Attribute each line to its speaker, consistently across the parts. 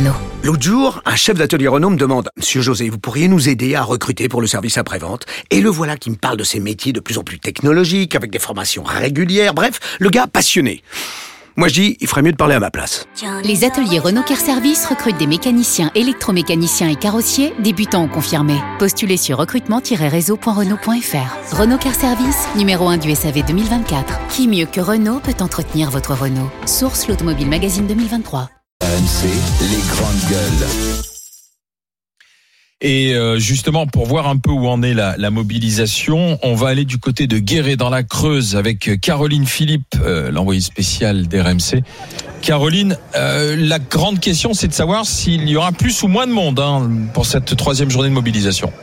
Speaker 1: Renault.
Speaker 2: L'autre jour, un chef d'atelier Renault me demande « Monsieur José, vous pourriez nous aider à recruter pour le service après-vente ?» Et le voilà qui me parle de ces métiers de plus en plus technologiques, avec des formations régulières, bref, le gars passionné. Moi je dis, il ferait mieux de parler à ma place.
Speaker 1: Les ateliers Renault Car Service recrutent des mécaniciens, électromécaniciens et carrossiers, débutants ou confirmés. Postulez sur recrutement-réseau.renault.fr. Renault Car Service, numéro 1 du SAV 2024. Qui mieux que Renault peut entretenir votre Renault? Source l'Automobile Magazine 2023.
Speaker 3: RMC, les grandes gueules.
Speaker 4: Et justement, pour voir un peu où en est la mobilisation, on va aller du côté de Guéret dans la Creuse avec Caroline Philippe, l'envoyée spéciale d'RMC. Caroline, la grande question, c'est de savoir s'il y aura plus ou moins de monde pour cette troisième journée de mobilisation.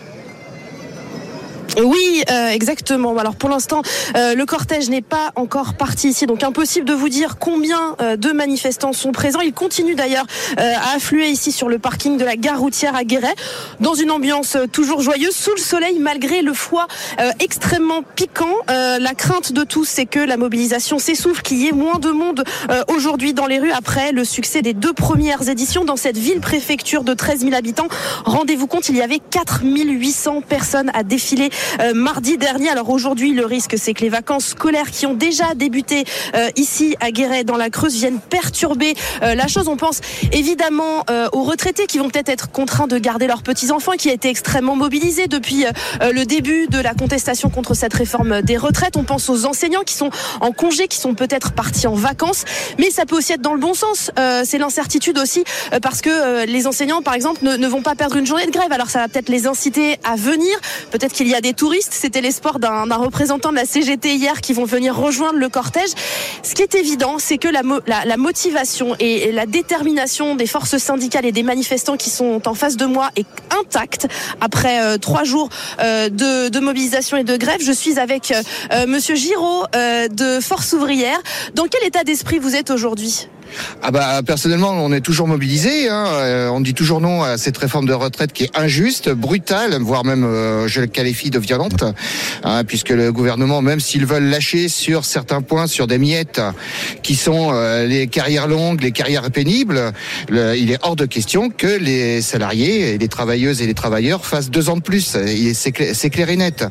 Speaker 5: Oui, exactement. Alors pour l'instant, le cortège n'est pas encore parti ici, donc impossible de vous dire combien de manifestants sont présents. Ils continuent d'ailleurs à affluer ici sur le parking de la gare routière à Guéret, dans une ambiance toujours joyeuse, sous le soleil, malgré le froid extrêmement piquant. La crainte de tous, c'est que la mobilisation s'essouffle, qu'il y ait moins de monde aujourd'hui dans les rues après le succès des 2 premières éditions dans cette ville-préfecture de 13 000 habitants. Rendez-vous compte, il y avait 4 800 personnes à défiler mardi dernier. Alors aujourd'hui, le risque, c'est que les vacances scolaires qui ont déjà débuté ici à Guéret dans la Creuse viennent perturber la chose. On pense évidemment aux retraités qui vont peut-être être contraints de garder leurs petits-enfants, qui a été extrêmement mobilisé depuis le début de la contestation contre cette réforme des retraites. On pense aux enseignants qui sont en congé, qui sont peut-être partis en vacances, mais ça peut aussi être dans le bon sens. C'est l'incertitude aussi, parce que les enseignants, par exemple, ne vont pas perdre une journée de grève. Alors ça va peut-être les inciter à venir. Peut-être qu'il y a des touristes, c'était l'espoir d'un représentant de la CGT hier, qui vont venir rejoindre le cortège. Ce qui est évident, c'est que la motivation et la détermination des forces syndicales et des manifestants qui sont en face de moi est intacte après 3 jours de mobilisation et de grève. Je suis avec Monsieur Giraud de Force Ouvrière. Dans quel état d'esprit vous êtes aujourd'hui ?
Speaker 6: Personnellement, on est toujours mobilisé. On dit toujours non à cette réforme de retraite qui est injuste, brutale, voire même, je le qualifie de violente, puisque le gouvernement, même s'ils veulent lâcher sur certains points, sur des miettes qui sont les carrières longues, les carrières pénibles, il est hors de question que les salariés, et les travailleuses et les travailleurs fassent 2 ans de plus. C'est clair et net.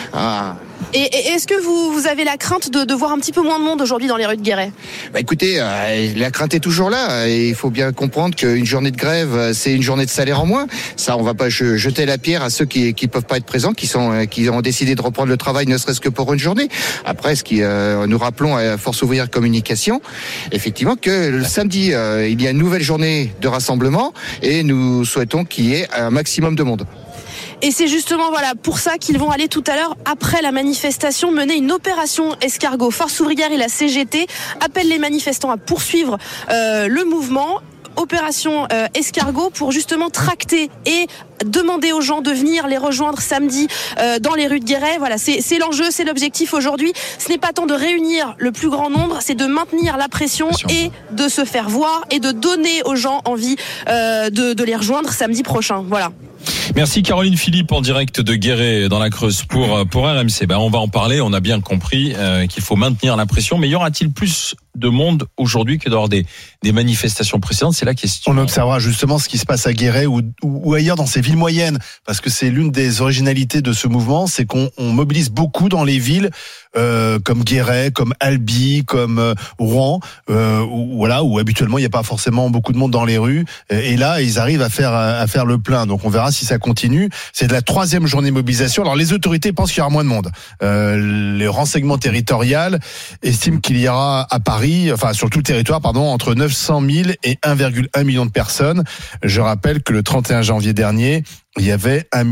Speaker 5: Et est-ce que vous avez la crainte de voir un petit peu moins de monde aujourd'hui dans les rues de Guéret ?
Speaker 6: Écoutez, la crainte est toujours là. Et il faut bien comprendre qu'une journée de grève, c'est une journée de salaire en moins. Ça, on va pas jeter la pierre à ceux qui peuvent pas être présents, qui ont décidé de reprendre le travail, ne serait-ce que pour une journée. Après, nous rappelons à Force Ouvrière Communication, effectivement, que le samedi, il y a une nouvelle journée de rassemblement et nous souhaitons qu'il y ait un maximum de monde.
Speaker 5: Et c'est justement pour ça qu'ils vont aller tout à l'heure, après la manifestation, mener une opération escargot. Force Ouvrière et la CGT appellent les manifestants à poursuivre le mouvement. Opération escargot pour justement tracter et demander aux gens de venir les rejoindre samedi dans les rues de Guéret. Voilà, c'est l'enjeu, c'est l'objectif aujourd'hui. Ce n'est pas tant de réunir le plus grand nombre, c'est de maintenir la pression et de se faire voir et de donner aux gens envie de les rejoindre samedi prochain. Voilà.
Speaker 4: Merci Caroline Philippe en direct de Guéret dans la Creuse pour RMC. On va en parler, on a bien compris qu'il faut maintenir la pression, mais y aura-t-il plus de monde aujourd'hui que lors des manifestations précédentes? C'est la question.
Speaker 7: On observera justement ce qui se passe à Guéret ou ailleurs dans ces villes moyennes, parce que c'est l'une des originalités de ce mouvement, c'est qu'on mobilise beaucoup dans les villes comme Guéret, comme Albi, comme Rouen, où habituellement il n'y a pas forcément beaucoup de monde dans les rues, et là ils arrivent à faire le plein. Donc on verra si ça continue. C'est de la 3e journée de mobilisation. Alors les autorités pensent qu'il y aura moins de monde. Les renseignements territoriaux estiment qu'il y aura à Paris, sur tout le territoire, entre 900 000 et 1,1 million de personnes. Je rappelle que le 31 janvier dernier, il y avait 1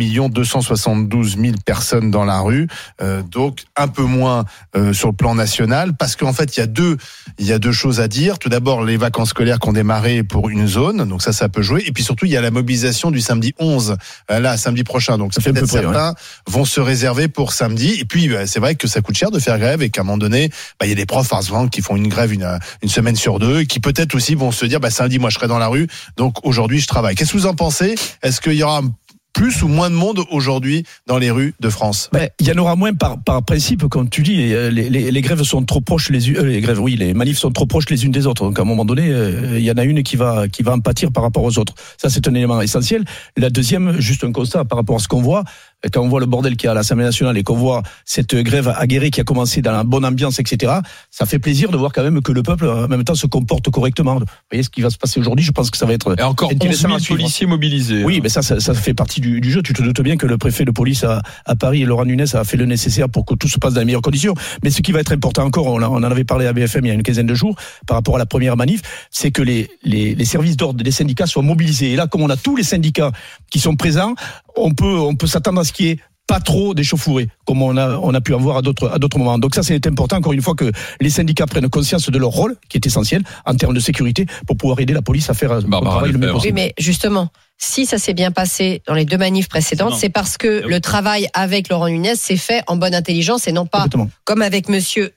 Speaker 7: 272 000 personnes dans la rue, donc un peu moins sur le plan national, parce qu'en fait il y a deux choses à dire. Tout d'abord, les vacances scolaires qui ont démarré pour une zone, donc ça peut jouer, et puis surtout il y a la mobilisation du samedi 11, samedi prochain, donc ça fait peut-être certains vont se réserver pour samedi. Et puis c'est vrai que ça coûte cher de faire grève, et qu'à un moment donné, il y a des profs par exemple qui font une grève une semaine sur 2, et qui peut-être aussi vont se dire samedi moi je serai dans la rue, donc aujourd'hui je travaille. Qu'est-ce que vous en pensez? Est-ce qu'il y aura plus ou moins de monde aujourd'hui dans les rues de France?
Speaker 8: Il y en aura moins par principe, comme tu dis. Les grèves sont trop proches les manifs sont trop proches les unes des autres. Donc à un moment donné, il y en a une qui va en pâtir par rapport aux autres. Ça, c'est un élément essentiel. La deuxième, juste un constat par rapport à ce qu'on voit. Quand on voit le bordel qu'il y a à l'Assemblée nationale et qu'on voit cette grève aguerrie qui a commencé dans la bonne ambiance, etc., ça fait plaisir de voir quand même que le peuple, en même temps, se comporte correctement. Vous voyez ce qui va se passer aujourd'hui, je pense que ça va être
Speaker 4: et encore 11 000 policiers mobilisés.
Speaker 8: Oui, mais ça fait partie du jeu. Tu te doutes bien que le préfet de police à Paris, Laurent Nunez, a fait le nécessaire pour que tout se passe dans les meilleures conditions. Mais ce qui va être important encore, on en avait parlé à BFM il y a une quinzaine de jours, par rapport à la première manif, c'est que les services d'ordre des syndicats soient mobilisés. Et là, comme on a tous les syndicats qui sont présents, on peut s'attendre à ce qu'il y ait pas trop d'échauffourées, comme on a pu en voir à d'autres moments. Donc ça, c'est important, encore une fois, que les syndicats prennent conscience de leur rôle, qui est essentiel, en termes de sécurité, pour pouvoir aider la police à faire son travail le mieux possible.
Speaker 9: Oui, mais justement, si ça s'est bien passé dans les deux manifs précédentes, c'est parce que le travail avec Laurent Nunez s'est fait en bonne intelligence et non pas comme avec monsieur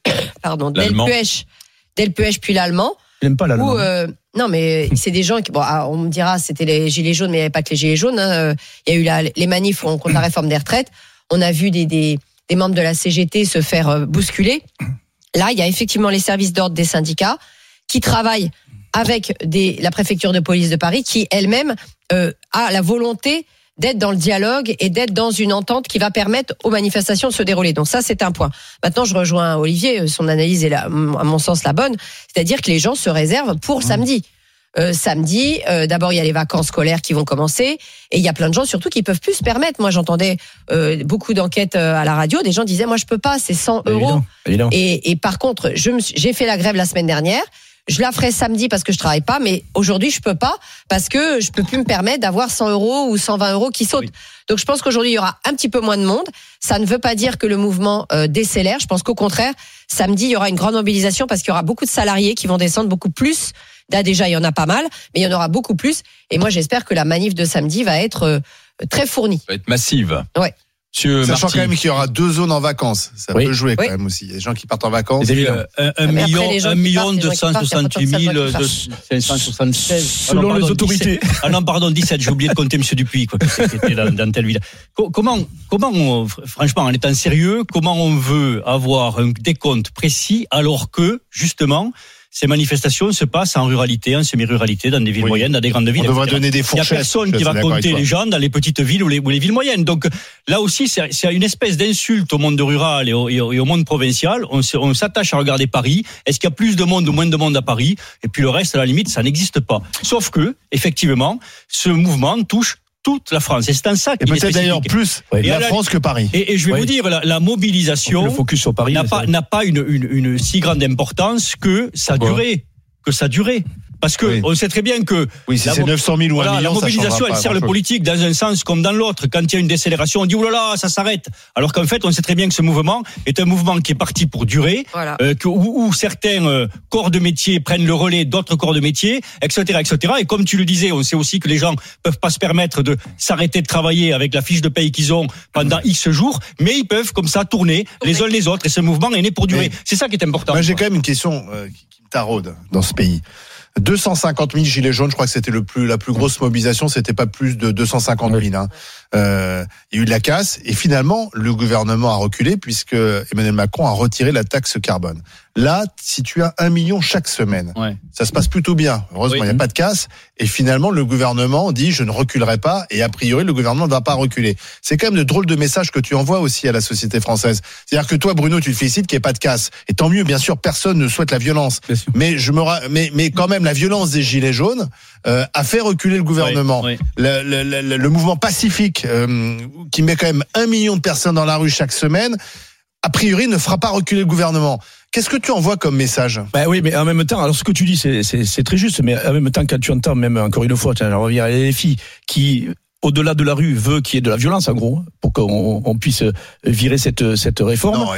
Speaker 9: Delpuech puis l'Allemand.
Speaker 8: Il n'aime pas l'Allemand.
Speaker 9: Non, mais c'est des gens qui, on me dira, c'était les gilets jaunes, mais il n'y avait pas que les gilets jaunes. Il y a eu les manifs contre la réforme des retraites. On a vu des membres de la CGT se faire bousculer. Là, il y a effectivement les services d'ordre des syndicats qui travaillent avec la préfecture de police de Paris, qui elle-même a la volonté d'être dans le dialogue et d'être dans une entente qui va permettre aux manifestations de se dérouler. Donc ça, c'est un point. Maintenant, je rejoins Olivier, son analyse est à mon sens la bonne, c'est-à-dire que les gens se réservent pour samedi. Samedi, d'abord il y a les vacances scolaires qui vont commencer et il y a plein de gens surtout qui peuvent plus se permettre. Moi, j'entendais beaucoup d'enquêtes à la radio, des gens disaient moi je peux pas, c'est 100 €.
Speaker 8: Évidemment.
Speaker 9: Et par contre, j'ai fait la grève la semaine dernière. Je la ferai samedi parce que je travaille pas, mais aujourd'hui je peux pas parce que je peux plus me permettre d'avoir 100 € ou 120 € qui sautent. Oui. Donc je pense qu'aujourd'hui il y aura un petit peu moins de monde. Ça ne veut pas dire que le mouvement décélère. Je pense qu'au contraire, samedi il y aura une grande mobilisation parce qu'il y aura beaucoup de salariés qui vont descendre beaucoup plus. Là déjà il y en a pas mal, mais il y en aura beaucoup plus. Et moi j'espère que la manif de samedi va être très fournie.
Speaker 4: Va être massive.
Speaker 9: Ouais.
Speaker 7: Sachant quand même qu'il y aura 2 zones en vacances, ça peut jouer quand même aussi. Il y a des gens qui partent en vacances.
Speaker 10: 1 million 268 576.
Speaker 8: Selon les autorités.
Speaker 10: 17. Ah non, pardon, 17. J'ai oublié de compter Monsieur Dupuis, quoi, qui était dans telle ville. Comment, franchement, en étant sérieux, comment on veut avoir un décompte précis alors que justement ces manifestations se passent en ruralité, en semi-ruralité, dans des villes moyennes, dans des grandes villes.
Speaker 7: On devrait donner des fourchettes.
Speaker 10: Il n'y a personne qui va compter les gens dans les petites villes ou les villes moyennes. Donc là aussi, c'est une espèce d'insulte au monde rural et au monde provincial. On s'attache à regarder Paris. Est-ce qu'il y a plus de monde ou moins de monde à Paris? Et puis le reste, à la limite, ça n'existe pas. Sauf que, effectivement, ce mouvement touche toute la France. Et c'est en ça qu'il est spécifique.
Speaker 7: D'ailleurs plus la France que Paris.
Speaker 10: Et je vais vous dire, la mobilisation
Speaker 8: le focus sur Paris
Speaker 10: n'a pas une si grande importance que ça durait. Parce que on sait très bien que
Speaker 7: si c'est 900 000 ou 1 million,
Speaker 10: la mobilisation, elle sert le politique dans un sens comme dans l'autre. Quand il y a une décélération, on dit oulala, ça s'arrête. Alors qu'en fait, on sait très bien que ce mouvement est un mouvement qui est parti pour durer, où certains corps de métier prennent le relais d'autres corps de métier, etc., etc. Et comme tu le disais, on sait aussi que les gens peuvent pas se permettre de s'arrêter de travailler avec la fiche de paye qu'ils ont pendant X jours, mais ils peuvent comme ça tourner les uns les autres. Et ce mouvement est né pour durer. C'est ça qui est important.
Speaker 7: Moi, j'ai quand même une question qui me taraude dans ce pays. 250 000 gilets jaunes, je crois que c'était la plus grosse mobilisation, c'était pas plus de 250 000. Il y a eu de la casse et finalement le gouvernement a reculé puisque Emmanuel Macron a retiré la taxe carbone. Là, si tu as 1 million chaque semaine, ça se passe plutôt bien. Heureusement, il n'y a pas de casse. Et finalement, le gouvernement dit je ne reculerai pas. Et a priori, le gouvernement ne va pas reculer. C'est quand même le drôle de message que tu envoies aussi à la société française. C'est-à-dire que toi, Bruno, tu te félicites qu'il n'y ait pas de casse. Et tant mieux, bien sûr, personne ne souhaite la violence. Mais mais quand même, la violence des gilets jaunes a fait reculer le gouvernement. Le mouvement pacifique qui met quand même 1 million de personnes dans la rue chaque semaine, a priori, ne fera pas reculer le gouvernement. Qu'est-ce que tu envoies comme message?
Speaker 8: Oui, mais en même temps, alors ce que tu dis, c'est très juste, mais en même temps, quand tu entends, même encore une fois, je reviens à LFI, qui, au-delà de la rue, veut qu'il y ait de la violence, en gros, pour qu'on puisse virer cette réforme.
Speaker 7: Non,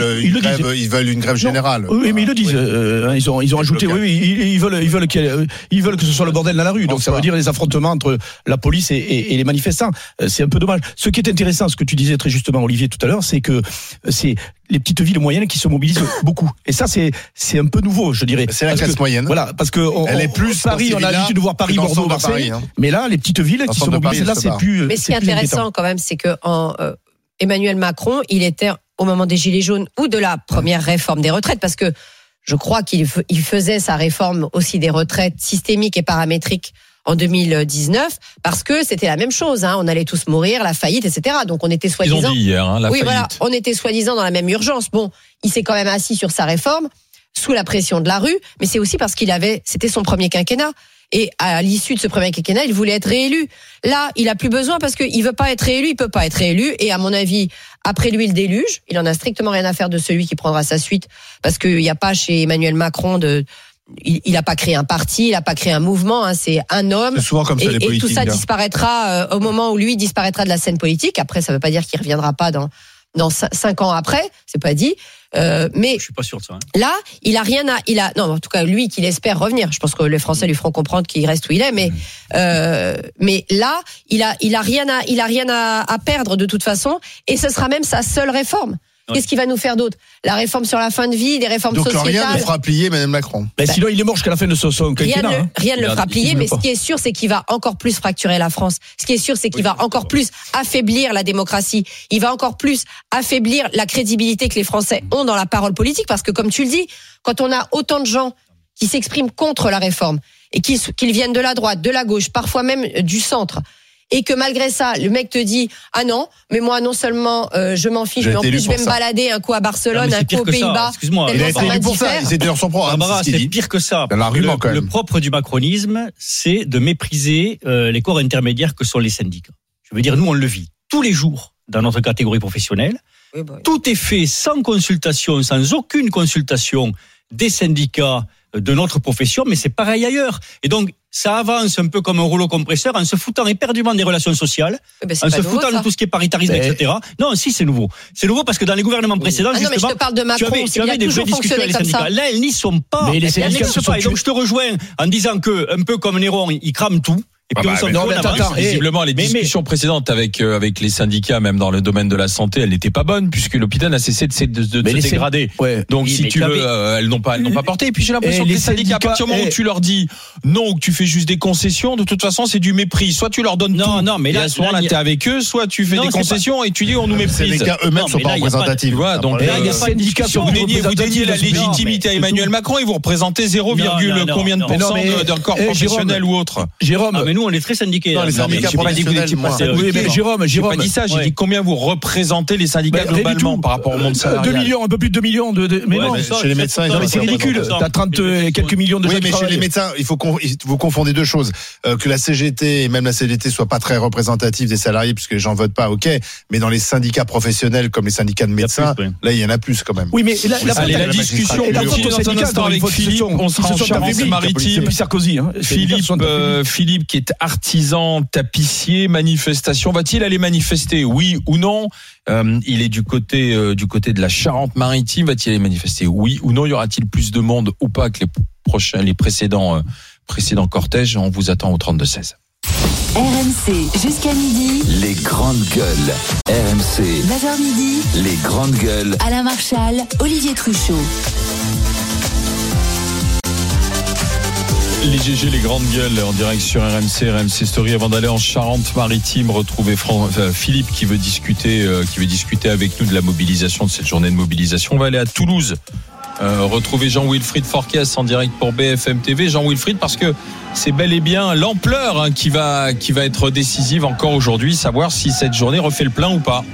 Speaker 7: ils veulent une grève générale.
Speaker 8: Oui, mais ils le disent. Ils ont ajouté, ils veulent que ce soit le bordel dans la rue. Donc ça veut dire les affrontements entre la police et les manifestants. C'est un peu dommage. Ce qui est intéressant, ce que tu disais très justement, Olivier, tout à l'heure, c'est que les petites villes moyennes qui se mobilisent beaucoup. Et ça, c'est un peu nouveau, je dirais.
Speaker 7: C'est la classe moyenne.
Speaker 8: Voilà, parce que
Speaker 7: elle est plus
Speaker 8: Paris, on a l'habitude de voir Paris, Bordeaux, Marseille. Mais là, les petites villes qui se mobilisent, là, c'est plus.
Speaker 9: Mais ce qui est intéressant quand même, c'est que Emmanuel Macron, il était au moment des Gilets jaunes ou de la première réforme des retraites, parce que je crois qu'il faisait sa réforme aussi des retraites systémiques et paramétriques en 2019, parce que c'était la même chose, hein. On allait tous mourir, la faillite, etc. Donc on était soi-disant.
Speaker 4: Ils ont dit hier, la faillite.
Speaker 9: Voilà, on était soi-disant dans la même urgence. Bon, il s'est quand même assis sur sa réforme, sous la pression de la rue, mais c'est aussi parce c'était son premier quinquennat. Et à l'issue de ce premier quinquennat, il voulait être réélu. Là, il a plus besoin parce qu'il veut pas être réélu, il peut pas être réélu. Et à mon avis, après lui, le déluge. Il en a strictement rien à faire de celui qui prendra sa suite, parce qu'il n'y a pas chez Emmanuel Macron il n'a pas créé un parti, il n'a pas créé un mouvement, hein, c'est un homme.
Speaker 7: C'est souvent comme ça, les politiques.
Speaker 9: Et tout ça disparaîtra au moment où lui disparaîtra de la scène politique. Après, ça ne veut pas dire qu'il reviendra pas dans 5 ans après, c'est pas dit. Mais
Speaker 10: je suis pas sûr de ça. Hein.
Speaker 9: Là, non, en tout cas, lui qu'il espère revenir. Je pense que les Français lui feront comprendre qu'il reste où il est, mais là, il a rien à perdre de toute façon, et ce sera même sa seule réforme. Qu'est-ce qu'il va nous faire d'autre? La réforme sur la fin de vie, des réformes sociétales.
Speaker 7: Donc rien ne fera plier Mme Macron.
Speaker 8: Sinon, il est mort jusqu'à la fin de son quinquennat.
Speaker 9: Rien ne le fera plier, mais ce qui est sûr, c'est qu'il va encore plus fracturer la France. Ce qui est sûr, c'est qu'il va encore plus affaiblir la démocratie. Il va encore plus affaiblir la crédibilité que les Français ont dans la parole politique, parce que, comme tu le dis, quand on a autant de gens qui s'expriment contre la réforme, et qu'ils viennent de la droite, de la gauche, parfois même du centre, et que malgré ça, le mec te dit ah non, mais moi non seulement je m'en fiche, mais en plus je vais me balader un coup à Barcelone, un coup aux Pays-Bas.
Speaker 10: Excuse-moi,
Speaker 7: il a été élu pour ça. C'était dans son programme.
Speaker 10: C'est pire que ça. Le propre du macronisme, c'est de mépriser les corps intermédiaires que sont les syndicats. Je veux dire, nous on le vit tous les jours dans notre catégorie professionnelle. Oui. Tout est fait sans consultation, sans aucune consultation des syndicats de notre profession, mais c'est pareil ailleurs. Et donc, ça avance un peu comme un rouleau compresseur en se foutant éperdument des relations sociales, en se foutant de tout ce qui est paritarisme, etc. Non, si, c'est nouveau. C'est nouveau parce que dans les gouvernements précédents, justement,
Speaker 9: mais je te parle de Macron,
Speaker 10: tu avais des vraies discussions avec les syndicats. Là, elles n'y sont pas.
Speaker 8: Mais les syndicats sont
Speaker 10: pas. Et donc, je te rejoins en disant que, un peu comme Néron, il crame tout. Et puis
Speaker 4: visiblement, les discussions précédentes avec les syndicats, même dans le domaine de la santé, elles n'étaient pas bonnes, puisque l'hôpital n'a cessé de se dégrader. Donc, si tu veux, elles n'ont pas porté. Et puis, j'ai l'impression que les syndicats, à partir du moment où tu leur dis non, ou que tu fais juste des concessions, de toute façon, c'est du mépris. Soit tu leur donnes tout. Non, mais là, à ce moment-là, t'es avec eux, soit tu fais des concessions et tu dis on nous méprise.
Speaker 7: Les syndicats eux-mêmes sont pas représentatifs.
Speaker 4: Donc, les syndicats sont vous déniez la légitimité à Emmanuel Macron et vous représentez 0, combien de pourcents d'un corps professionnel ou autre.
Speaker 8: Jérôme.
Speaker 10: Mais nous, on est très syndiqués.
Speaker 7: Non, les syndicats professionnels,
Speaker 8: oui, mais Jérôme,
Speaker 4: j'ai pas dit ça, j'ai dit combien vous représentez les syndicats globalement par rapport au monde salarial.
Speaker 8: 2 millions, un peu plus de 2 millions mais non,
Speaker 7: chez les médecins,
Speaker 8: non, mais c'est ridicule. T'as 30 et quelques millions de gens.
Speaker 7: Oui, mais chez les médecins, vous confondez deux choses. Que la CGT et même la CGT soient pas très représentatives des salariés, puisque les gens votent pas, ok. Mais dans les syndicats professionnels, comme les syndicats de médecins, là, il y en a plus quand même.
Speaker 8: Oui, mais
Speaker 4: la discussion continue dans un instant avec Philippe. On sera en Charente-Maritime.
Speaker 8: Depuis Sarkozy,
Speaker 4: Philippe qui est artisan tapissier, manifestation. Va-t-il aller manifester, oui ou non? Il est du côté de la Charente-Maritime. Va-t-il aller manifester, oui ou non? Y aura-t-il plus de monde ou pas que les précédents cortèges? On vous attend au 32-16.
Speaker 1: RMC jusqu'à midi.
Speaker 3: Les grandes gueules. RMC.
Speaker 1: 9h midi.
Speaker 3: Les grandes gueules.
Speaker 1: Alain Marchal, Olivier Truchot.
Speaker 4: Les GG, les grandes gueules en direct sur RMC Story. Avant d'aller en Charente-Maritime, retrouver Philippe qui veut discuter avec nous de la mobilisation, de cette journée de mobilisation. On va aller à Toulouse. Retrouver Jean-Wilfried Forquès en direct pour BFM TV. Jean-Wilfried, parce que c'est bel et bien l'ampleur qui va être décisive encore aujourd'hui, savoir si cette journée refait le plein ou pas.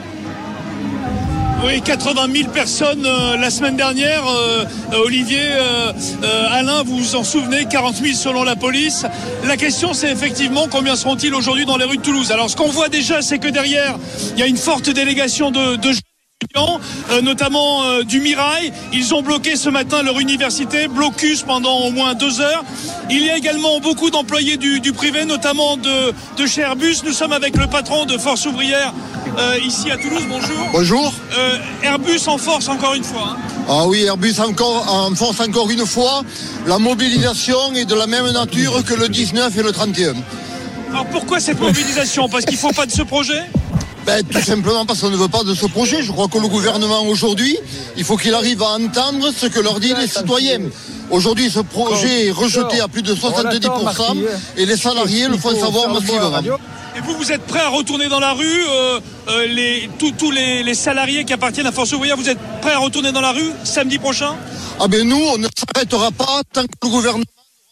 Speaker 11: Oui, 80 000 personnes la semaine dernière. Olivier, Alain, vous vous en souvenez, 40 000 selon la police. La question, c'est effectivement combien seront-ils aujourd'hui dans les rues de Toulouse. Alors, ce qu'on voit déjà, c'est que derrière, il y a une forte délégation de jeunes étudiants, notamment du Mirail. Ils ont bloqué ce matin leur université, blocus pendant au moins 2 heures. Il y a également beaucoup d'employés du privé, notamment de chez Airbus. Nous sommes avec le patron de Force Ouvrière ici à Toulouse. Bonjour.
Speaker 12: Bonjour.
Speaker 11: Airbus en force encore une fois.
Speaker 12: Ah oui, Airbus en force encore une fois. La mobilisation est de la même nature que le 19 et le 31.
Speaker 11: Alors pourquoi cette mobilisation? Parce qu'il ne faut pas de ce projet?
Speaker 12: Tout simplement parce qu'on ne veut pas de ce projet. Je crois que le gouvernement aujourd'hui, il faut qu'il arrive à entendre ce que leur disent les citoyens. Aujourd'hui, ce projet est rejeté à plus de 70% et les salariés le font savoir massivement.
Speaker 11: Et vous êtes prêts à retourner dans la rue tous les salariés qui appartiennent à Force ouvrière, vous êtes prêts à retourner dans la rue samedi prochain ?
Speaker 12: Nous, on ne s'arrêtera pas tant que le gouvernement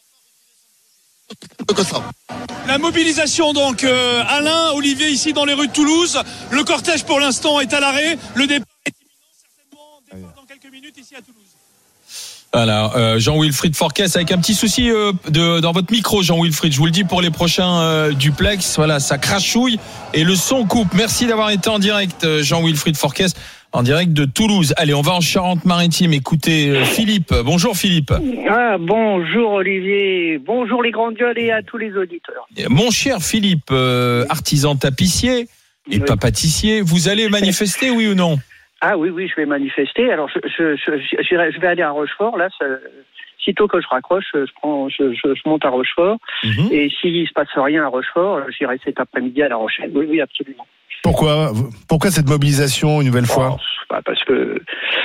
Speaker 12: que ça.
Speaker 11: La mobilisation donc, Alain, Olivier, ici dans les rues de Toulouse. Le cortège pour l'instant est à l'arrêt. Le départ est imminent, certainement dans quelques minutes ici à Toulouse.
Speaker 4: Voilà, Jean-Wilfried Forquès avec un petit souci dans votre micro, Jean-Wilfried. Je vous le dis pour les prochains duplex. Voilà, ça crachouille et le son coupe. Merci d'avoir été en direct, Jean-Wilfried Forquès, en direct de Toulouse. Allez, on va en Charente-Maritime. Écoutez, Philippe. Bonjour, Philippe.
Speaker 13: Bonjour, Olivier. Bonjour, les grandes gueules et à tous les auditeurs.
Speaker 4: Mon cher Philippe, artisan tapissier et pas pâtissier, vous allez manifester, oui ou non ?
Speaker 13: Ah oui, je vais manifester. Alors, je vais aller à Rochefort. Là, sitôt que je raccroche, je monte à Rochefort. Et s'il se passe rien à Rochefort, j'irai cet après-midi à La Rochelle. Oui, absolument.
Speaker 7: Pourquoi cette mobilisation une nouvelle fois ?
Speaker 13: Parce que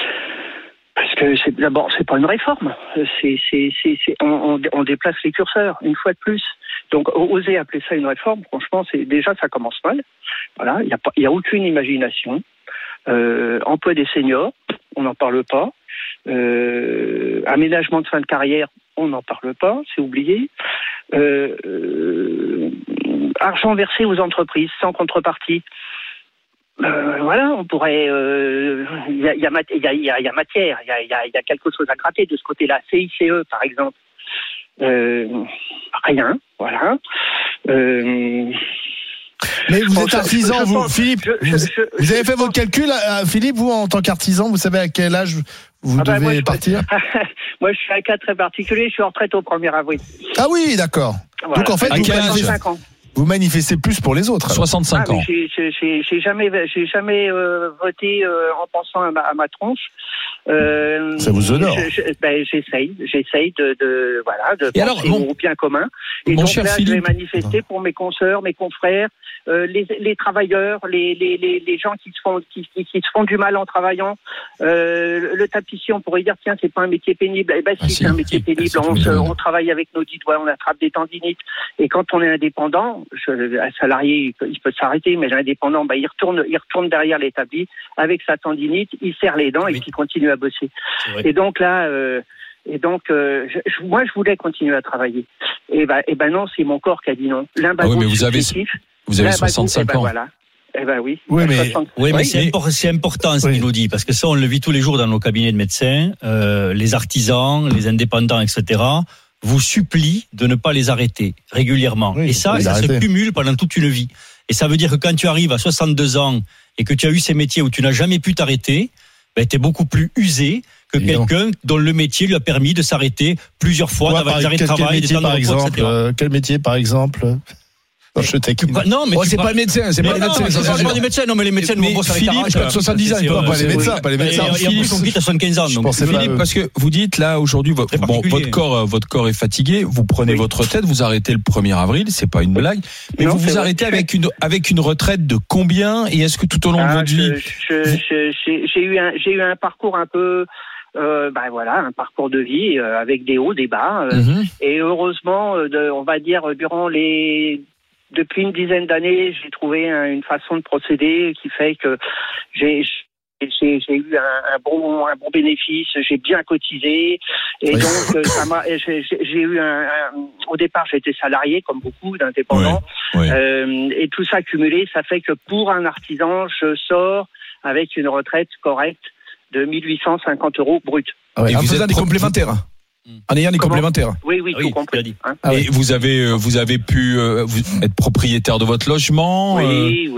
Speaker 13: c'est pas une réforme. On déplace les curseurs une fois de plus. Donc oser appeler ça une réforme, franchement, ça commence mal. Voilà, il y a aucune imagination. Emploi des seniors, on n'en parle pas. Aménagement de fin de carrière, on n'en parle pas, c'est oublié. Argent versé aux entreprises sans contrepartie. Voilà, on pourrait. Il y a matière, il y a quelque chose à gratter de ce côté-là. CICE, par exemple. Rien, voilà.
Speaker 7: Mais vous êtes artisan, vous, Philippe. Vous avez fait vos calculs, Philippe, vous, en tant qu'artisan, vous savez à quel âge vous devez partir ?
Speaker 13: Moi, je suis à un cas très particulier, je suis en retraite au 1er avril.
Speaker 7: Ah oui, d'accord.
Speaker 13: Voilà.
Speaker 7: Donc en fait, vous manifestez plus pour les autres.
Speaker 4: 65 ans.
Speaker 13: J'ai jamais voté en pensant à ma tronche.
Speaker 7: Ça vous honore.
Speaker 13: J'essaye de penser au bien commun. Et donc là, Philippe, je vais manifester pour mes consoeurs, mes confrères, les travailleurs, les gens qui se font du mal en travaillant. Le tapissier, on pourrait dire tiens, c'est pas un métier pénible. C'est un métier pénible. On travaille avec nos 10 doigts, on attrape des tendinites. Et quand on est indépendant, un salarié, il peut s'arrêter, mais l'indépendant, il retourne derrière l'établi avec sa tendinite, il serre les dents et il continue à bosser. Et donc là, moi je voulais continuer à travailler. Et non, c'est mon corps qui a dit non.
Speaker 4: Mais vous avez 65 ans.
Speaker 13: Voilà. Oui.
Speaker 10: Oui, mais c'est important ce qu'il nous dit, parce que ça, on le vit tous les jours dans nos cabinets de médecins. Les artisans, les indépendants, etc., vous supplient de ne pas les arrêter régulièrement. Et ça se cumule pendant toute une vie. Et ça veut dire que quand tu arrives à 62 ans et que tu as eu ces métiers où tu n'as jamais pu t'arrêter, tu es beaucoup plus usé que quelqu'un dont le métier lui a permis de s'arrêter plusieurs fois, d'avoir des arrêts de travail, des temps de repos, etc.
Speaker 7: Quel métier, par exemple ?
Speaker 10: Non, mais
Speaker 8: c'est pas le médecin, c'est pas les médecins.
Speaker 10: C'est pas les médecins, non, mais les médecins nous bossent avec
Speaker 8: Philippe, 70 ans,
Speaker 7: pas les médecins.
Speaker 10: Et en plus, on quitte à 75 ans. Donc,
Speaker 4: Philippe, parce que vous dites là aujourd'hui, votre corps est fatigué, vous prenez votre retraite, vous arrêtez le 1er avril, c'est pas une blague, mais non, vous arrêtez avec une retraite de combien, et est-ce que tout au long de votre vie
Speaker 13: j'ai eu un parcours un peu un parcours de vie avec des hauts, des bas, et heureusement, on va dire depuis une dizaine d'années, j'ai trouvé une façon de procéder qui fait que j'ai eu un bon bénéfice, j'ai bien cotisé, et donc j'ai eu au départ j'étais salarié comme beaucoup d'indépendants, et tout ça cumulé, ça fait que pour un artisan, je sors avec une retraite correcte de 1 850 € brut.
Speaker 8: Et en faisant des complémentaires. En ayant des complémentaires.
Speaker 13: Oui, tout compris.
Speaker 4: Et vous avez pu être propriétaire de votre logement.
Speaker 13: Oui.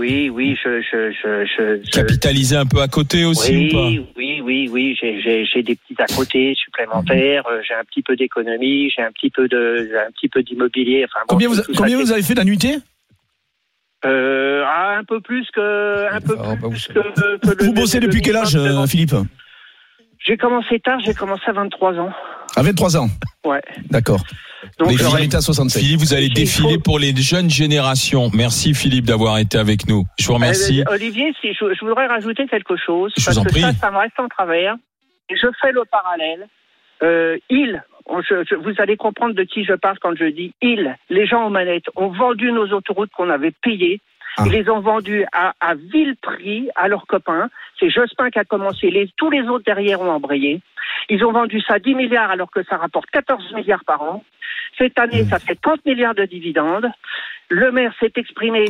Speaker 13: Je
Speaker 4: capitaliser un peu à côté aussi ou pas?
Speaker 13: Oui. J'ai des petits à côté supplémentaires. J'ai un petit peu d'économie. J'ai un petit peu d'immobilier. Enfin,
Speaker 8: combien vous avez fait d'annuité?
Speaker 13: Un peu plus que.
Speaker 8: Vous bossez depuis quel âge, Philippe?
Speaker 13: J'ai commencé tard, j'ai commencé à 23 ans.
Speaker 8: À 23 ans?
Speaker 13: Ouais.
Speaker 8: D'accord.
Speaker 5: Donc,
Speaker 4: Philippe, vous allez défiler pour les jeunes générations. Merci Philippe d'avoir été avec nous. Je vous remercie.
Speaker 13: Olivier, si je voudrais rajouter quelque chose,
Speaker 4: Je
Speaker 13: parce
Speaker 4: vous en
Speaker 13: que
Speaker 4: prie.
Speaker 13: ça me reste en travers. Et je fais le parallèle. Vous allez comprendre de qui je parle quand je dis ils. Les gens aux manettes ont vendu nos autoroutes qu'on avait payées. Ils les ont vendues à vil prix à leurs copains. C'est Jospin qui a commencé. Tous les autres derrière ont embrayé. Ils ont vendu ça 10 milliards alors que ça rapporte 14 milliards par an. Cette année, ça fait 30 milliards de dividendes. Le maire s'est exprimé,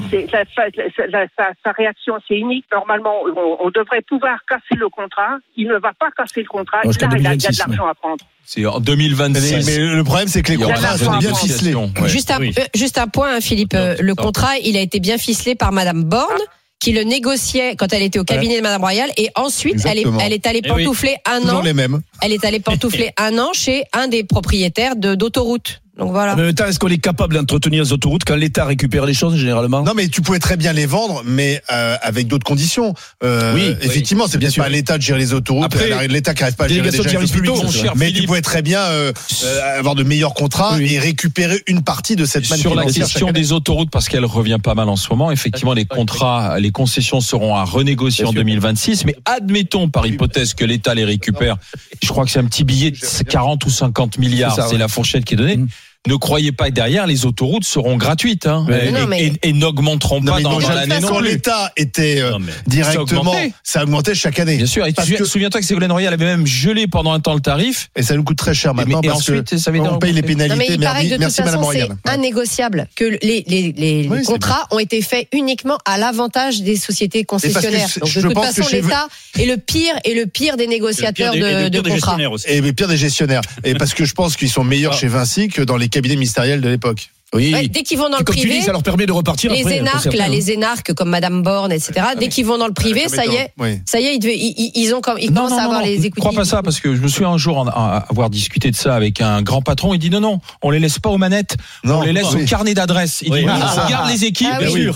Speaker 13: sa réaction, c'est unique. Normalement, on devrait pouvoir casser le contrat. Il ne va pas casser le contrat. Il y a de l'argent à prendre.
Speaker 4: C'est en 2026.
Speaker 7: Mais le problème, c'est que les contrats sont bien ficelés.
Speaker 4: Ouais.
Speaker 9: Juste un point, hein, Philippe. Le contrat, il a été bien ficelé par Madame Borne, qui le négociait quand elle était au cabinet de Madame Royal, et ensuite elle est allée pantoufler un an.
Speaker 7: Les mêmes.
Speaker 9: Elle est allée pantoufler un an chez un des propriétaires d'autoroutes. Donc voilà.
Speaker 8: En même temps, est-ce qu'on est capable d'entretenir les autoroutes quand l'État récupère les choses généralement?
Speaker 7: Non, mais tu pouvais très bien les vendre, mais avec d'autres conditions. Effectivement, c'est bien sûr pas à l'État de gérer les autoroutes. Après, l'État qui n'arrive pas à gérer les services publics. Mais tu pouvais très bien avoir de meilleurs contrats et récupérer une partie de cette manne
Speaker 4: Sur la
Speaker 7: financière
Speaker 4: question des autoroutes, parce qu'elle revient pas mal en ce moment, effectivement, les contrats, les concessions seront à renégocier en 2026. Mais admettons, par hypothèse, que l'État les récupère. Je crois que c'est un petit billet de 40 ou 50 milliards. C'est la fourchette qui est donnée. Ne croyez pas que derrière les autoroutes seront gratuites et n'augmenteront pas dans l'année non
Speaker 7: plus. Quand l'État était directement, ça augmentait chaque année.
Speaker 4: Bien sûr. Et souviens-toi que Ségolène Royal avait même gelé pendant un temps le tarif.
Speaker 7: Et ça nous coûte très cher maintenant parce
Speaker 4: ensuite,
Speaker 7: on paye les pénalités.
Speaker 9: Non, mais il paraît que de toute façon, c'est
Speaker 7: Royal.
Speaker 9: innégociable que les contrats ont été faits uniquement à l'avantage des sociétés concessionnaires. Donc de toute façon, l'État est le pire des négociateurs de contrats.
Speaker 7: Et le pire des gestionnaires. Et parce que je pense qu'ils sont meilleurs chez Vinci que dans les cabinets ministériels de l'époque.
Speaker 8: Oui.
Speaker 9: Ouais, dès qu'ils vont dans le privé,
Speaker 8: dis, ça leur permet de repartir.
Speaker 9: Les énarques, les énarques comme Madame Borne, etc. Dès qu'ils vont dans le privé, ça y est, ils commencent à avoir les écoutes.
Speaker 4: Je crois pas ça, parce que je me souviens un jour avoir discuté de ça avec un grand patron. Il dit non, on les laisse pas aux manettes, on les laisse au carnet d'adresse. Il dit regarde les équipes.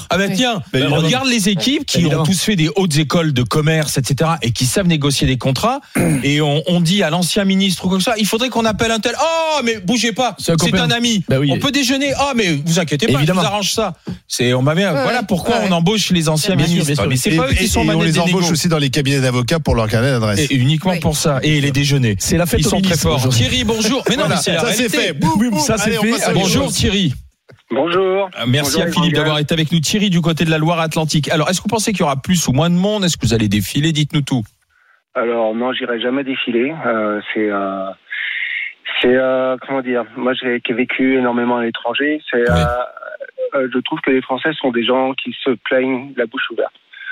Speaker 4: Regarde les équipes qui ont tous fait des hautes écoles de commerce, etc. et qui savent négocier des contrats. Et on dit à l'ancien ministre ou comme ça, il faudrait qu'on appelle un tel. Oh, mais bougez pas, c'est un ami. On peut déjeuner. Ah, mais vous inquiétez pas, évidemment. Je vous arrange ça. Voilà pourquoi on embauche les anciens ministres. Mais c'est pas eux qui sont
Speaker 7: on les embauche aussi dans les cabinets d'avocats pour leur carnet d'adresse.
Speaker 4: Et uniquement pour ça. Et les déjeuners.
Speaker 8: C'est la fête.
Speaker 4: Ils sont très forts. Thierry, bonjour. Mais non, c'est
Speaker 7: ça c'est fait.
Speaker 8: Ça c'est fait.
Speaker 4: Bonjour Thierry.
Speaker 14: Bonjour.
Speaker 4: Merci à Philippe d'avoir été avec nous. Thierry du côté de la Loire-Atlantique. Alors, est-ce que vous pensez qu'il y aura plus ou moins de monde? Est-ce que vous allez défiler? Dites-nous tout.
Speaker 14: Alors non, j'irai jamais défiler. C'est comment dire, moi j'ai vécu énormément à l'étranger, je trouve que les Français sont des gens qui se plaignent la bouche ouverte.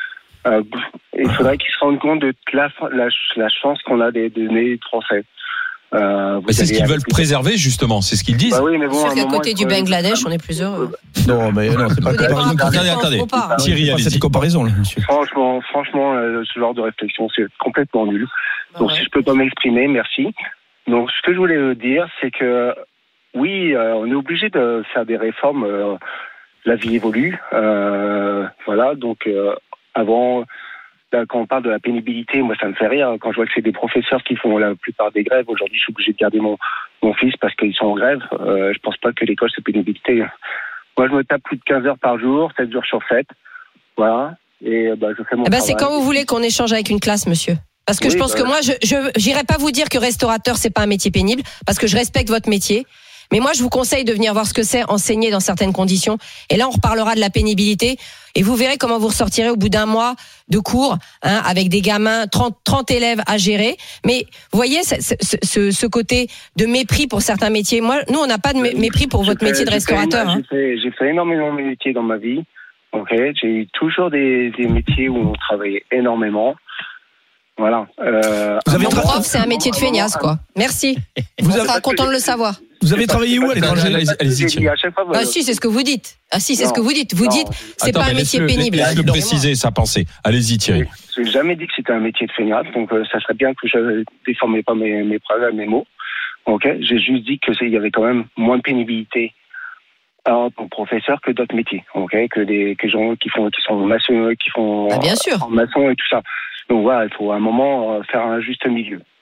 Speaker 14: Il faudrait qu'ils se rendent compte de la chance qu'on a des nés français.
Speaker 4: C'est ce qu'ils veulent préserver justement, c'est ce qu'ils disent.
Speaker 14: Bah oui, mais bon,
Speaker 9: sûr qu'à côté du Bangladesh, on est plus heureux.
Speaker 8: Non, mais non, c'est pas comparaison.
Speaker 4: Attendez. Thierry, allez-y.
Speaker 8: Cette comparaison, là, monsieur.
Speaker 14: Franchement, ce genre de réflexion, c'est complètement nul. Donc si je peux pas m'exprimer, merci. Donc, ce que je voulais dire, c'est que oui, on est obligé de faire des réformes. La vie évolue, voilà. Donc, avant, là, quand on parle de la pénibilité, moi, ça me fait rire. Quand je vois que c'est des professeurs qui font la plupart des grèves, aujourd'hui, je suis obligé de garder mon fils parce qu'ils sont en grève. Je pense pas que l'école c'est pénibilité. Moi, je me tape plus de 15 heures par jour, 7 jours sur 7. Voilà. Et je fais mon travail.
Speaker 9: C'est quand vous voulez qu'on échange avec une classe, monsieur. Parce que je pense que moi, je n'irai pas vous dire que restaurateur, c'est pas un métier pénible, parce que je respecte votre métier. Mais moi, je vous conseille de venir voir ce que c'est enseigner dans certaines conditions. Et là, on reparlera de la pénibilité. Et vous verrez comment vous ressortirez au bout d'un mois de cours, avec des gamins, 30 élèves à gérer. Mais vous voyez, ce côté de mépris pour certains métiers. Nous, on n'a pas de mépris pour votre métier de restaurateur.
Speaker 14: J'ai fait énormément de métiers dans ma vie. Okay. J'ai eu toujours des métiers où on travaillait énormément. Voilà.
Speaker 9: Prof, c'est un métier de feignasse, quoi. Merci. On sera content de le savoir.
Speaker 8: Vous avez travaillé où à l'étranger?
Speaker 4: Allez-y.
Speaker 9: Si, c'est ce que vous dites. Vous dites, c'est pas un métier pénible.
Speaker 4: Laisse-le préciser sa pensée. Allez-y, Thierry.
Speaker 14: J'ai jamais dit que c'était un métier de feignasse, donc ça serait bien que je déformais pas mes mots. Ok. J'ai juste dit qu'il y avait quand même moins de pénibilité pour professeurs que d'autres métiers. Ok. Que des gens qui sont maçons, qui font
Speaker 9: bien sûr.
Speaker 14: en maçon et tout ça. Donc voilà, il faut à un moment faire un juste milieu.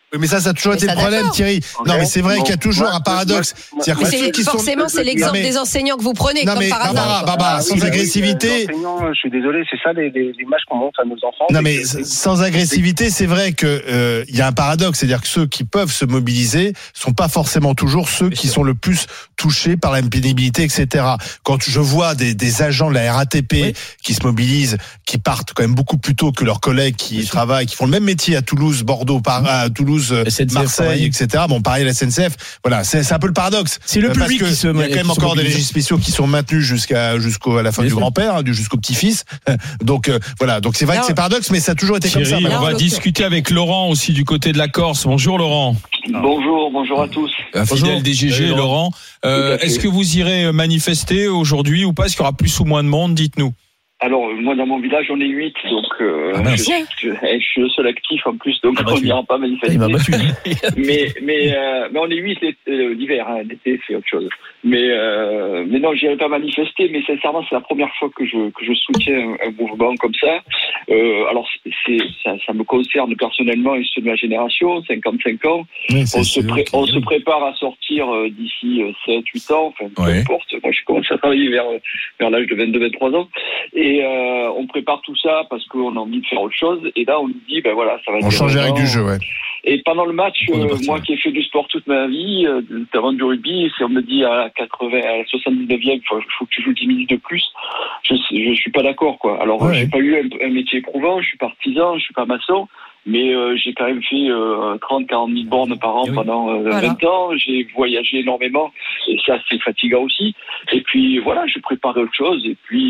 Speaker 7: Oui, mais ça a toujours été le problème, Thierry. Non, mais c'est vrai qu'il y a toujours un paradoxe.
Speaker 9: C'est-à-dire que ceux qui forcément, c'est l'exemple des enseignants que vous prenez, comme par hasard.
Speaker 7: Barbara, sans agressivité.
Speaker 14: Je suis désolé, c'est ça les images qu'on montre à nos enfants.
Speaker 7: Non, mais sans agressivité, c'est vrai que il y a un paradoxe, c'est-à-dire que ceux qui peuvent se mobiliser sont pas forcément toujours ceux qui sont le plus touchés par la pénibilité, etc. Quand je vois des agents de la RATP qui se mobilisent, qui partent quand même beaucoup plus tôt que leurs collègues qui travaillent, qui font le même métier à Toulouse, Bordeaux, à Toulouse, SNCF, Marseille, etc. Bon, pareil, la SNCF. Voilà, c'est un peu le paradoxe.
Speaker 8: C'est le public qui se mobilise.
Speaker 7: Il y a quand même encore des législations spéciaux qui sont maintenus jusqu'à la fin du grand-père, jusqu'au petit-fils. Donc, voilà. Donc, c'est vrai que c'est paradoxe, mais ça a toujours été comme ça.
Speaker 4: On va discuter avec Laurent aussi du côté de la Corse. Bonjour, Laurent.
Speaker 15: Bonjour à tous.
Speaker 4: Fidèle des GG, Laurent. Est-ce que vous irez manifester aujourd'hui ou pas? Est-ce qu'il y aura plus ou moins de monde? Dites-nous.
Speaker 15: Alors, moi, dans mon village, on est 8, donc je suis le seul actif en plus, donc on n'ira pas manifester. mais on est 8 l'hiver, l'été, c'est autre chose. Mais non, j'irai pas manifester, mais sincèrement, c'est la première fois que je soutiens un mouvement comme ça. Alors, ça me concerne personnellement et ceux de ma génération, 55 ans. Oui, on se prépare à sortir d'ici 7-8 ans, enfin, peu importe. Moi, je commence à travailler vers l'âge de 22-23 ans. Et on prépare tout ça parce qu'on a envie de faire autre chose. Et là, on nous dit, ben voilà, ça va être...
Speaker 7: On change les règles du jeu, ouais.
Speaker 15: Et pendant le match, moi qui ai fait du sport toute ma vie, notamment du rugby, si on me dit à la 79e, il faut que tu joues 10 minutes de plus, je suis pas d'accord, quoi. Alors, j'ai pas eu un métier éprouvant, je suis pas artisan, je suis pas maçon, mais j'ai quand même fait 30-40 000 bornes par an pendant 20 ans. J'ai voyagé énormément et ça, c'est fatigant aussi. Et puis voilà, je prépare autre chose.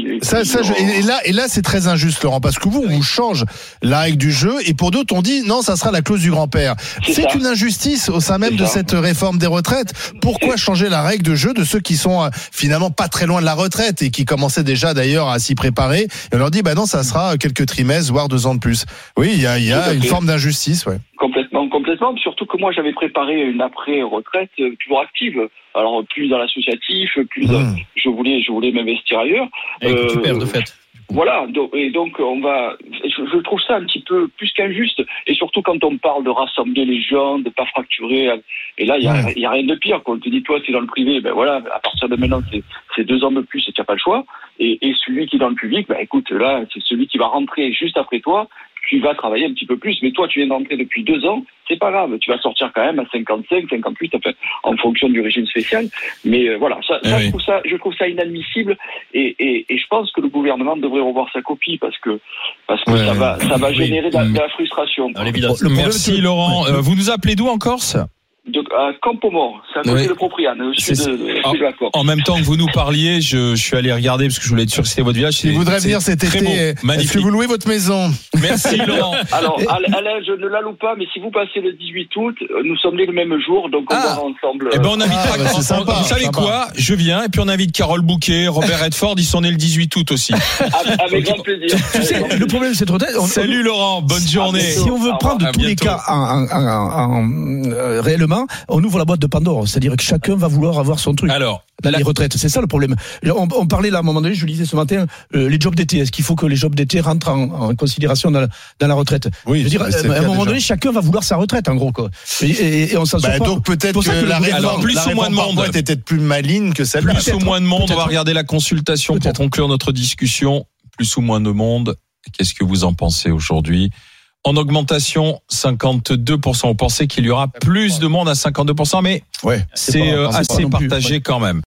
Speaker 7: Et là, c'est très injuste, Laurent, parce que on vous change la règle du jeu et pour d'autres, on dit non, ça sera la clause du grand-père. C'est une injustice au sein même de cette réforme des retraites. Pourquoi changer la règle de jeu de ceux qui sont finalement pas très loin de la retraite et qui commençaient déjà d'ailleurs à s'y préparer? Et on leur dit, non, ça sera quelques trimestres, voire 2 ans de plus. Oui, il y a une forme d'injustice, ouais.
Speaker 15: Complètement. Surtout que moi, j'avais préparé une après-retraite toujours active. Alors, plus dans l'associatif, je voulais m'investir ailleurs.
Speaker 4: Super, de fait.
Speaker 15: Voilà, et donc je trouve ça un petit peu plus qu'injuste, et surtout quand on parle de rassembler les gens, de pas fracturer, et là il y a rien de pire. Quand on te dit toi t'es dans le privé, ben voilà, à partir de maintenant c'est 2 ans de plus et tu n'as pas le choix, et celui qui est dans le public, ben écoute, là c'est celui qui va rentrer juste après toi, qui va travailler un petit peu plus, mais toi tu viens d'entrer depuis 2 ans, c'est pas grave, tu vas sortir quand même à 55, 58, enfin, en fonction du régime spécial, mais voilà, je trouve ça inadmissible, et je pense que le gouvernement devrait revoir sa copie, parce que ça va générer de la frustration.
Speaker 4: Merci Laurent. Vous nous appelez d'où en Corse?
Speaker 15: À Campomort, c'est à côté de Propriane, au sud de la Corse.
Speaker 4: En même temps que vous nous parliez, je suis allé regarder parce que je voulais être sûr que c'était votre village.
Speaker 7: Si vous voudrez venir cet été, est-ce que vous louez votre maison?
Speaker 4: Merci Laurent.
Speaker 15: Alors, Alain, je ne la loue pas, mais si vous passez le 18 août, nous sommes nés le même jour, donc on va ensemble.
Speaker 4: Eh ben on invite vous savez quoi? Je viens et puis on invite Carole Bouquet, Robert Redford, ils sont nés le 18 août aussi.
Speaker 15: Avec grand plaisir.
Speaker 8: Tu sais, le problème c'est trop tard.
Speaker 4: Salut Laurent, bonne journée.
Speaker 8: Si on veut prendre tous les cas réellement, on ouvre la boîte de Pandore, c'est-à-dire que chacun va vouloir avoir son truc.
Speaker 4: Alors,
Speaker 8: dans les retraites, c'est ça le problème. On parlait là à un moment donné, je lisais ce matin, les jobs d'été. Est-ce qu'il faut que les jobs d'été rentrent en considération dans la retraite?
Speaker 7: Oui.
Speaker 8: Je veux dire, à un moment donné, chacun va vouloir sa retraite, en gros, quoi. Et on s'en sort pas.
Speaker 7: Donc peut-être que la réforme,
Speaker 4: plus ou moins de monde
Speaker 7: était peut-être plus maligne que celle-là.
Speaker 4: Plus ou moins de monde. On va regarder la consultation pour conclure notre discussion. Plus ou moins de monde. Qu'est-ce que vous en pensez aujourd'hui? En augmentation, 52%. Vous pensez qu'il y aura plus de monde à 52%, mais c'est assez partagé quand même.